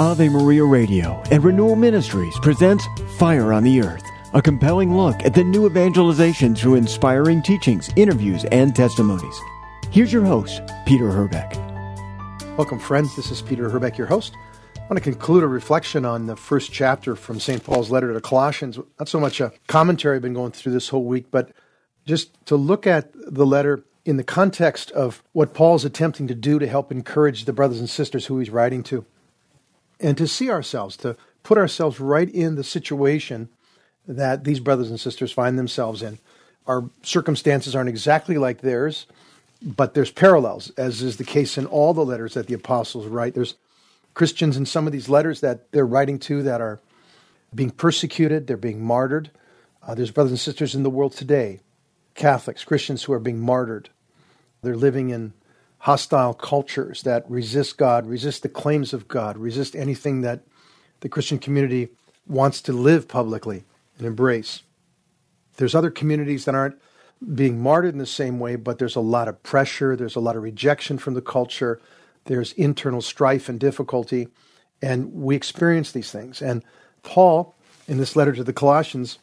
Ave Maria Radio and Renewal Ministries presents Fire on the Earth, a compelling look at the new evangelization through inspiring teachings, interviews, and testimonies. Here's your host, Peter Herbeck. Welcome, friends. This is Peter Herbeck, your host. I want to conclude a reflection on the first chapter from St. Paul's letter to the Colossians. Not so much a commentary I've been going through this whole week, but just to look at the letter in the context of what Paul's attempting to do to help encourage the brothers and sisters who he's writing to, and to see ourselves, to put ourselves right in the situation that these brothers and sisters find themselves in. Our circumstances aren't exactly like theirs, but there's parallels, as is the case in all the letters that the apostles write. There's Christians in some of these letters that they're writing to that are being persecuted, they're being martyred. There's brothers and sisters in the world today, Catholics, Christians who are being martyred. They're living in hostile cultures that resist God, resist the claims of God, resist anything that the Christian community wants to live publicly and embrace. There's other communities that aren't being martyred in the same way, but there's a lot of pressure, there's a lot of rejection from the culture, there's internal strife and difficulty, and we experience these things. And Paul, in this letter to the Colossians,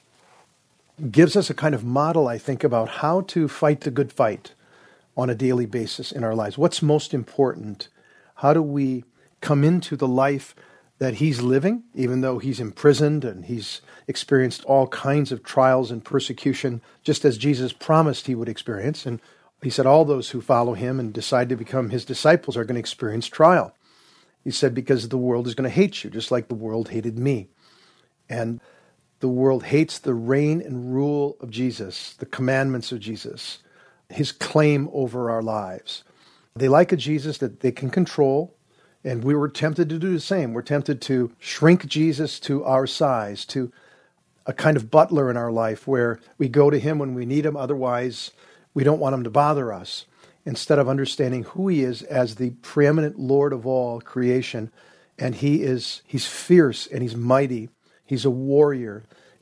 gives us a kind of model, I think, about how to fight the good fight on a daily basis in our lives. What's most important? How do we come into the life that he's living, even though he's imprisoned and he's experienced all kinds of trials and persecution, just as Jesus promised he would experience. And he said all those who follow him and decide to become his disciples are going to experience trial. He said, because the world is going to hate you, just like the world hated me. And the world hates the reign and rule of Jesus, the commandments of Jesus, his claim over our lives. They like a Jesus that they can control, and we were tempted to do the same. We're tempted to shrink Jesus to our size, to a kind of butler in our life where we go to him when we need him, otherwise we don't want him to bother us, instead of understanding who he is as the preeminent Lord of all creation. And he's fierce and he's mighty. He's a warrior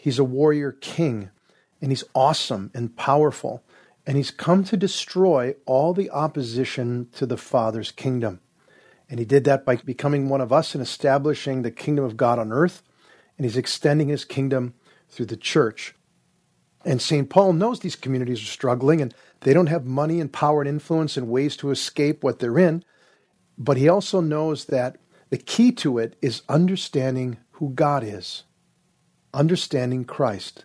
king, and he's awesome and powerful. And he's come to destroy all the opposition to the Father's kingdom. And he did that by becoming one of us and establishing the kingdom of God on earth. And he's extending his kingdom through the church. And St. Paul knows these communities are struggling and they don't have money and power and influence and ways to escape what they're in. But he also knows that the key to it is understanding who God is, understanding Christ,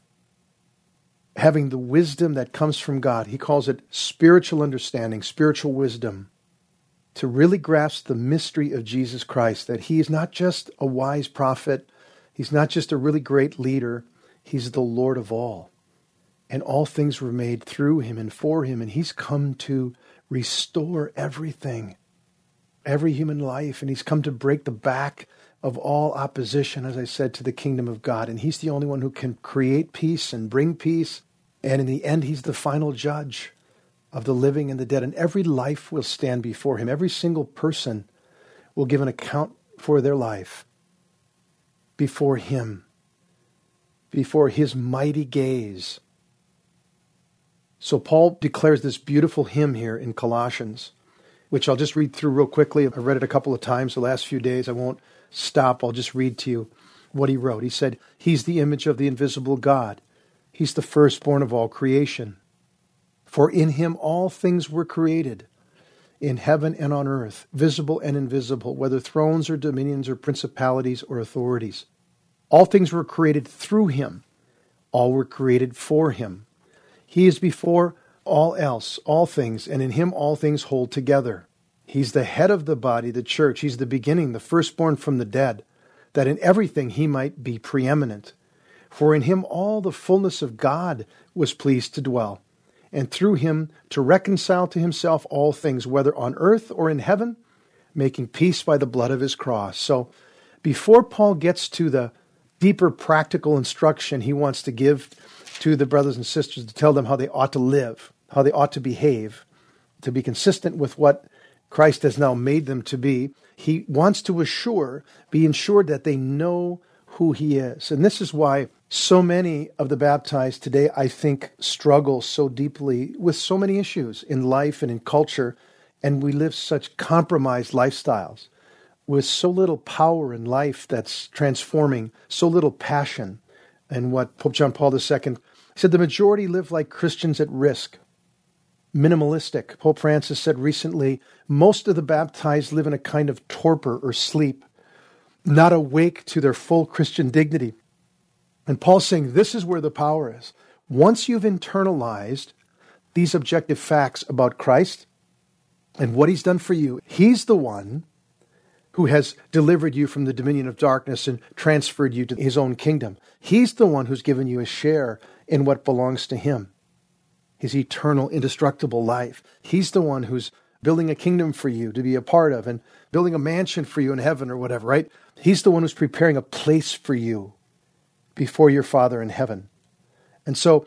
having the wisdom that comes from God. He calls it spiritual understanding, spiritual wisdom, to really grasp the mystery of Jesus Christ, that he is not just a wise prophet, he's not just a really great leader, he's the Lord of all. And all things were made through him and for him, and he's come to restore everything, every human life, and he's come to break the back of all opposition, as I said, to the kingdom of God. And he's the only one who can create peace and bring peace. And in the end, he's the final judge of the living and the dead. And every life will stand before him. Every single person will give an account for their life before him, before his mighty gaze. So Paul declares this beautiful hymn here in Colossians, which I'll just read through real quickly. I've read it a couple of times the last few days. I won't stop. I'll just read to you what he wrote. He said, he's the image of the invisible God. He's the firstborn of all creation. For in him all things were created, in heaven and on earth, visible and invisible, whether thrones or dominions or principalities or authorities. All things were created through him. All were created for him. He is before all else, all things, and in him all things hold together. He's the head of the body, the church. He's the beginning, the firstborn from the dead, that in everything he might be preeminent. For in him all the fullness of God was pleased to dwell, and through him to reconcile to himself all things, whether on earth or in heaven, making peace by the blood of his cross. So before Paul gets to the deeper practical instruction he wants to give to the brothers and sisters to tell them how they ought to live, how they ought to behave, to be consistent with what Christ has now made them to be, he wants to be ensured that they know who he is. And this is why so many of the baptized today, I think, struggle so deeply with so many issues in life and in culture, and we live such compromised lifestyles. with so little power in life that's transforming, so little passion. And what Pope John Paul II said, the majority live like Christians at risk. Minimalistic. Pope Francis said recently, most of the baptized live in a kind of torpor or sleep, not awake to their full Christian dignity. And Paul's saying this is where the power is. Once you've internalized these objective facts about Christ and what he's done for you, he's the one who has delivered you from the dominion of darkness and transferred you to his own kingdom. He's the one who's given you a share in what belongs to him, his eternal, indestructible life. He's the one who's building a kingdom for you to be a part of and building a mansion for you in heaven or whatever, right? He's the one who's preparing a place for you before your Father in heaven. And so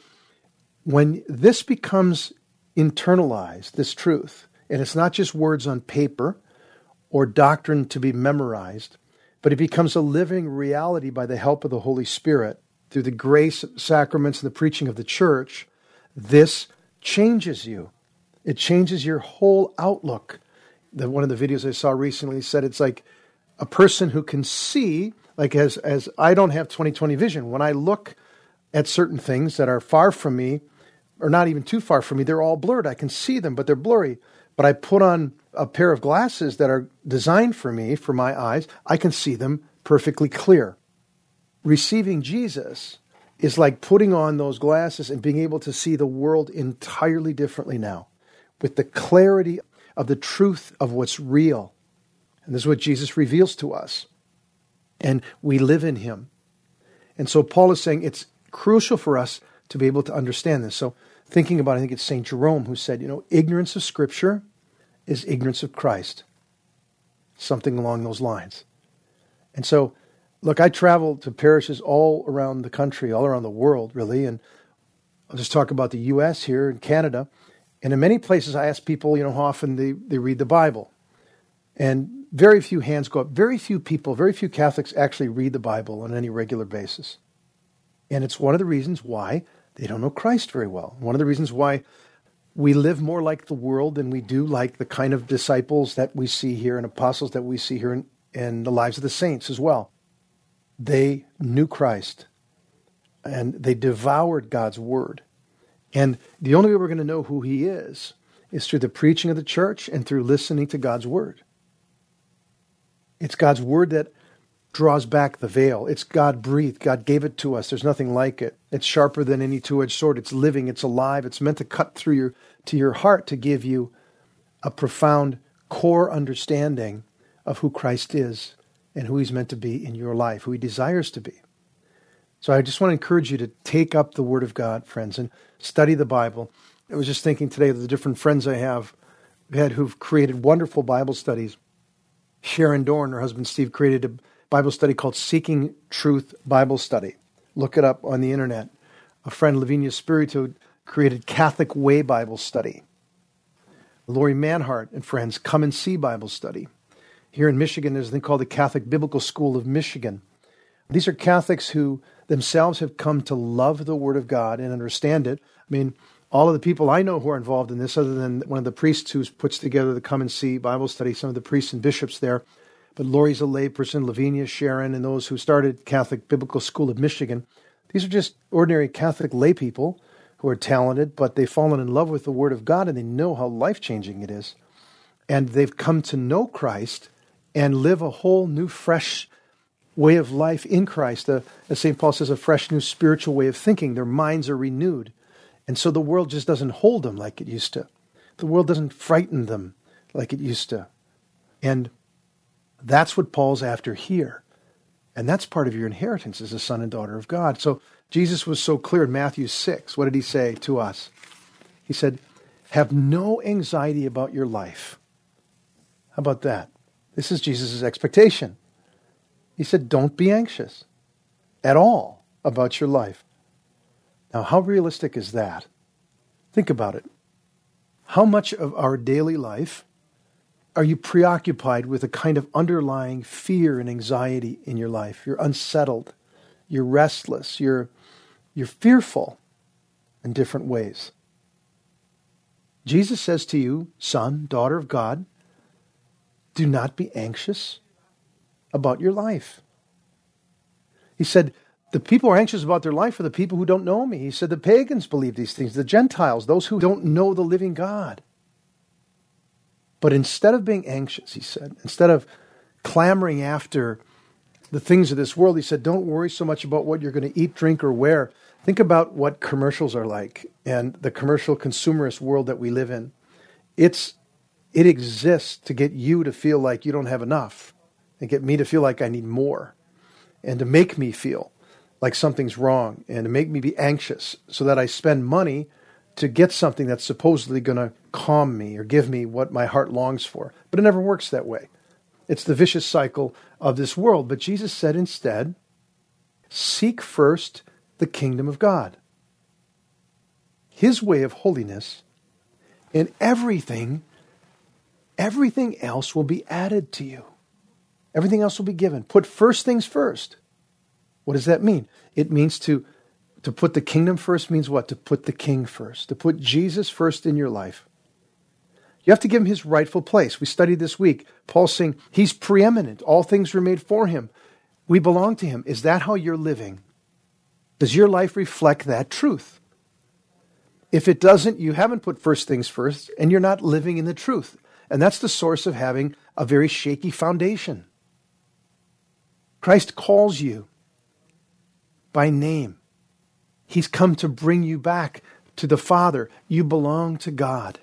when this becomes internalized, this truth, and it's not just words on paper or doctrine to be memorized, but it becomes a living reality by the help of the Holy Spirit through the grace, sacraments, and the preaching of the church, this changes you. It changes your whole outlook. One of the videos I saw recently said it's like a person who can see, like as I don't have 20/20 vision. When I look at certain things that are far from me, or not even too far from me, they're all blurred. I can see them, but they're blurry. But I put on a pair of glasses that are designed for me, for my eyes, I can see them perfectly clear. Receiving Jesus is like putting on those glasses and being able to see the world entirely differently now, with the clarity of the truth of what's real. And this is what Jesus reveals to us. And we live in him. And so Paul is saying it's crucial for us to be able to understand this. So thinking about, I think it's St. Jerome who said, ignorance of Scripture is ignorance of Christ. Something along those lines. And so, look, I travel to parishes all around the country, all around the world, really. And I'll just talk about the U.S. here and Canada. And in many places, I ask people, how often they read the Bible. And very few hands go up. Very few people, very few Catholics actually read the Bible on any regular basis. And it's one of the reasons why they don't know Christ very well. One of the reasons why we live more like the world than we do like the kind of disciples that we see here and apostles that we see here in the lives of the saints as well. They knew Christ and they devoured God's word. And the only way we're going to know who he is through the preaching of the church and through listening to God's word. It's God's word that draws back the veil. It's God-breathed. God gave it to us. There's nothing like it. It's sharper than any two-edged sword. It's living. It's alive. It's meant to cut through your heart to give you a profound core understanding of who Christ is and who he's meant to be in your life, who he desires to be. So I just want to encourage you to take up the Word of God, friends, and study the Bible. I was just thinking today of the different friends I have had who've created wonderful Bible studies. Sharon Dorn, her husband Steve, created a Bible study called Seeking Truth Bible Study. Look it up on the internet. A friend, Lavinia Spirito, created Catholic Way Bible Study. Lori Manhart and friends, Come and See Bible Study. Here in Michigan, there's a thing called the Catholic Biblical School of Michigan. These are Catholics who themselves have come to love the Word of God and understand it. I mean, all of the people I know who are involved in this, other than one of the priests who puts together the Come and See Bible Study, some of the priests and bishops there, but Lori's a layperson, Lavinia, Sharon, and those who started Catholic Biblical School of Michigan. These are just ordinary Catholic lay people who are talented, but they've fallen in love with the Word of God and they know how life-changing it is. And they've come to know Christ and live a whole new, fresh way of life in Christ. As St. Paul says, a fresh new spiritual way of thinking. Their minds are renewed. And so the world just doesn't hold them like it used to. The world doesn't frighten them like it used to. And that's what Paul's after here. And that's part of your inheritance as a son and daughter of God. So Jesus was so clear in Matthew 6. What did he say to us? He said, have no anxiety about your life. How about that? This is Jesus' expectation. He said, don't be anxious at all about your life. Now, how realistic is that? Think about it. How much of our daily life are you preoccupied with a kind of underlying fear and anxiety in your life? You're unsettled. You're restless. You're fearful in different ways. Jesus says to you, son, daughter of God, do not be anxious about your life. He said, the people who are anxious about their life are the people who don't know me. He said the pagans believe these things, the Gentiles, those who don't know the living God. But instead of being anxious, he said, instead of clamoring after the things of this world, he said, don't worry so much about what you're going to eat, drink, or wear. Think about what commercials are like and the commercial consumerist world that we live in. It exists to get you to feel like you don't have enough and get me to feel like I need more and to make me feel like something's wrong and to make me be anxious so that I spend money to get something that's supposedly going to calm me or give me what my heart longs for. But it never works that way. It's the vicious cycle of this world. But Jesus said instead, seek first the kingdom of God, His way of holiness, and everything else will be added to you. Everything else will be given. Put first things first. What does that mean? It means to put the kingdom first means what? To put the king first. To put Jesus first in your life. You have to give him his rightful place. We studied this week. Paul saying he's preeminent. All things were made for him. We belong to him. Is that how you're living? Does your life reflect that truth? If it doesn't, you haven't put first things first, and you're not living in the truth. And that's the source of having a very shaky foundation. Christ calls you by name. He's come to bring you back to the Father. You belong to God.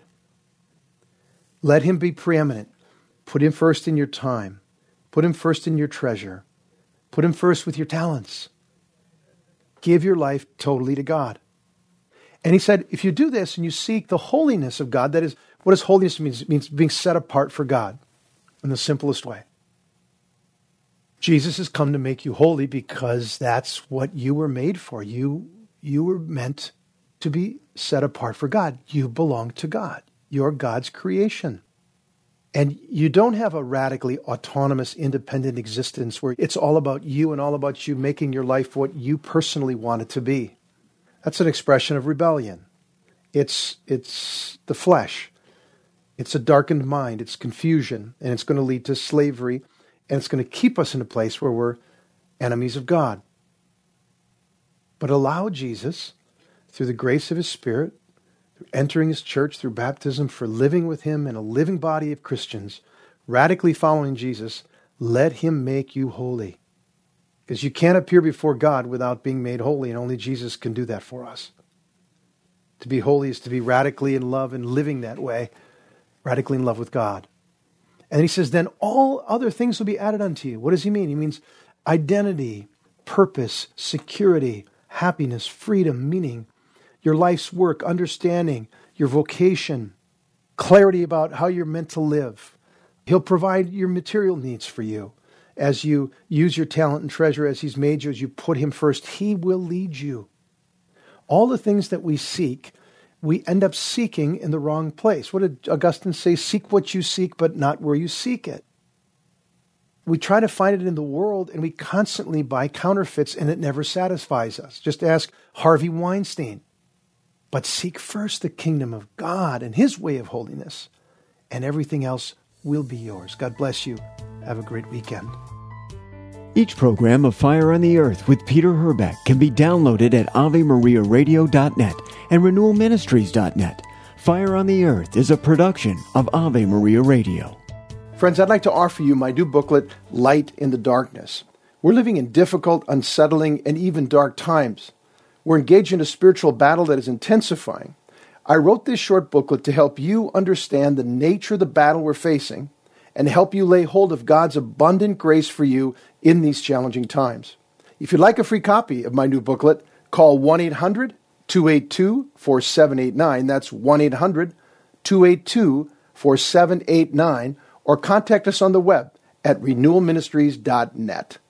Let him be preeminent. Put him first in your time. Put him first in your treasure. Put him first with your talents. Give your life totally to God. And he said, if you do this and you seek the holiness of God, that is, what does holiness mean? It means being set apart for God in the simplest way. Jesus has come to make you holy because that's what you were made for. You were meant to be set apart for God. You belong to God. You're God's creation. And you don't have a radically autonomous, independent existence where it's all about you and all about you making your life what you personally want it to be. That's an expression of rebellion. It's the flesh. It's a darkened mind. It's confusion. And it's going to lead to slavery. And it's going to keep us in a place where we're enemies of God. But allow Jesus, through the grace of his Spirit, through entering his church, through baptism, for living with him in a living body of Christians, radically following Jesus, let him make you holy. Because you can't appear before God without being made holy, and only Jesus can do that for us. To be holy is to be radically in love and living that way, radically in love with God. And he says, then all other things will be added unto you. What does he mean? He means identity, purpose, security, happiness, freedom, meaning, your life's work, understanding, your vocation, clarity about how you're meant to live. He'll provide your material needs for you as you use your talent and treasure as he's made you, as you put him first. He will lead you. All the things that we seek, we end up seeking in the wrong place. What did Augustine say? Seek what you seek, but not where you seek it. We try to find it in the world, and we constantly buy counterfeits, and it never satisfies us. Just ask Harvey Weinstein. But seek first the kingdom of God and his way of holiness, and everything else will be yours. God bless you. Have a great weekend. Each program of Fire on the Earth with Peter Herbeck can be downloaded at AveMariaRadio.net and RenewalMinistries.net. Fire on the Earth is a production of Ave Maria Radio. Friends, I'd like to offer you my new booklet, Light in the Darkness. We're living in difficult, unsettling, and even dark times. We're engaged in a spiritual battle that is intensifying. I wrote this short booklet to help you understand the nature of the battle we're facing and help you lay hold of God's abundant grace for you in these challenging times. If you'd like a free copy of my new booklet, call 1-800-282-4789. That's 1-800-282-4789, or contact us on the web at renewalministries.net.